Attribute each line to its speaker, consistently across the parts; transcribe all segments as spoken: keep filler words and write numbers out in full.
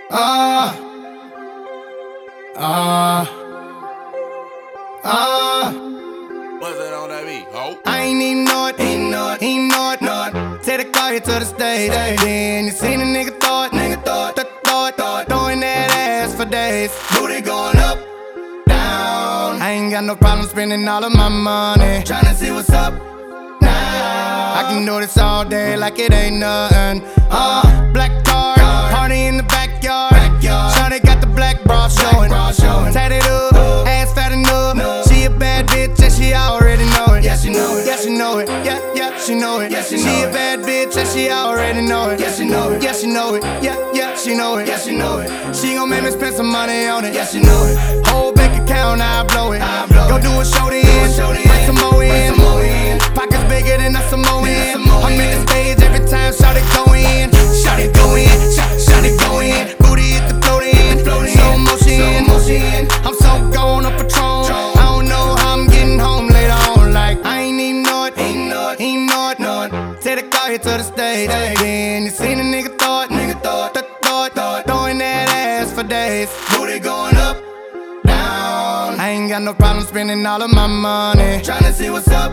Speaker 1: Ah, ah, ah.
Speaker 2: What's that on that beat, ho?
Speaker 1: I ain't even know it, ain't know it, ain't know it, know it. Take the car here to the stage. Then you seen a nigga throw it, nigga throw it, th throw it, throw it, throwing that ass for days. Booty going up, down. I ain't got no problem spending all of my money, tryna see what's up now. I can do this all day like it ain't nothing. Uh, black car, party in the backyard. Shawty got the black bra showing, tatted up, ass fat enough. She a bad bitch and she already know it. Yeah, she know it. Yeah, she know it. Yeah, yeah, she know it. Yeah, she, she a bad bitch and she already know it. Yeah, she know it. Yeah, she know it. Yeah, yeah, she know it. Yeah, she know it. She gon' make me spend some money on it. Yeah, she know it. Whole bank account, I blow it. I blow Go it. do a show to end, bring some more in. Pockets bigger than a Samoan. I'm in the stage every time, shout it go in, shout it go in, shout, shout it go in. Booty hit the float in, slow motion, motion. I'm so gone on Patron. I don't know how I'm getting home later on. Like I ain't even know it, ain't know it, ain't know it, know it. Take the car here to the stage. Then you seen a nigga throw it, nigga throw it, throw it, throw it, throwing that ass for days. Booty going up, down. I ain't got no problem spending all of my money, tryna see what's up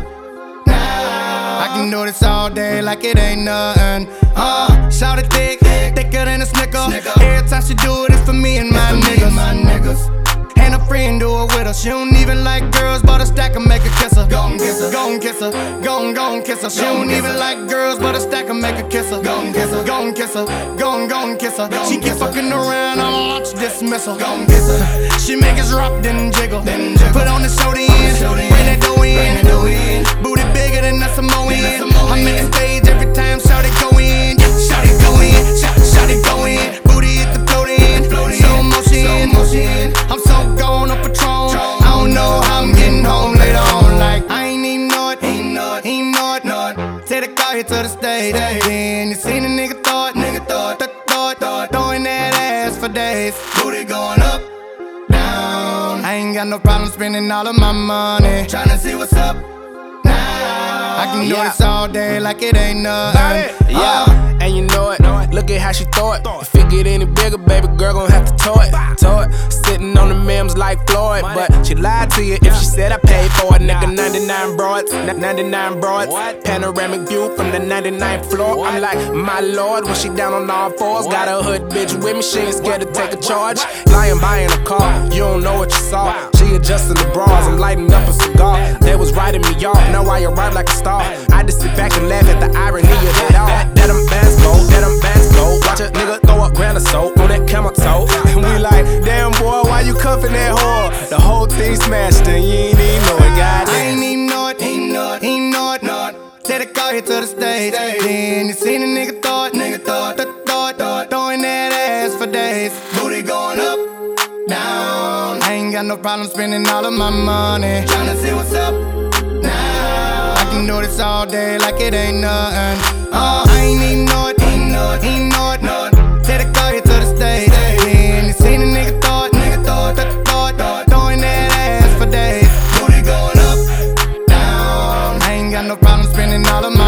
Speaker 1: now. I can do this all day like it ain't nothing. Uh, shout it thick, thicker than a snicker. Every time she do it, it's for me and my niggas. And a friend do it with her. She don't even like girls, but a stack and make her kiss her. Gon' kiss her, gon' kiss her, gon' gon' kiss her. She don't even like girls, but a stack and make her kiss her. Gon' kiss her, gon' kiss her, gon' gon' kiss her. She keep fucking around, I'ma launch dismissal. Gon' kiss her. She make us rock, then jiggle. Put on the show to end, bring that dough in. Booty bigger than a Samoan. I'm in the stage every time, shout it go in, shout it go in, shout, shout it go in. Booty hit the float in, slow motion, motion. I'm so gone on Patron. I don't know how I'm getting home later on. Like I ain't even know it, ain't know it, ain't know it, know it. Take the car here to the stage. Then you seen a nigga throw it, nigga throw it, throw it, throw it, throwing that ass for days. Booty going up, down. I ain't got no problem spending all of my money, tryna see what's up now. I can do
Speaker 3: Yeah.
Speaker 1: this all day like it ain't nothing.
Speaker 3: Yeah,
Speaker 1: Uh,
Speaker 3: and you know it. Look at how she throw it. If it get any bigger, baby girl gon' have to tow it. Tow it. Sitting on the memes like Floyd, but she lied to you if she said I paid for it. Nigga, ninety-nine broads, ninety-nine broads. Panoramic view from the ninety-ninth floor. I'm like, my lord, when she down on all fours. Got a hood bitch with me, she ain't scared to take a charge. Lying buying a car, you don't know what you saw. She adjusting the bras, I'm lighting up a cigar. They was writing me off, now I arrive like a star. I just sit back and laugh at the irony of it all. That, that them bands go, that them bands go. Watch a nigga throw up grand of soap on that camel toe. And we like, damn boy, why you cuffing that whore? The whole thing smashed and you ain't even know it, goddamn.
Speaker 1: I ain't even know it, ain't know it, ain't know it, know it. Take the car here to the stage. Then you seen a nigga throw it, nigga throw it, throw it, throw it, throwing that ass for days. Booty going up, down. I ain't got no problem spending all of my money, tryna see what's up now. I can do this all day like it ain't nothing. Uh, I ain't even know it, ain't know it, ain't know it, know it. Take the car here to the stage. Then you seen a nigga throw it, nigga throw it, throw it, throw it, throwing that ass for days. Booty going up, down. I ain't got no problem spending all of my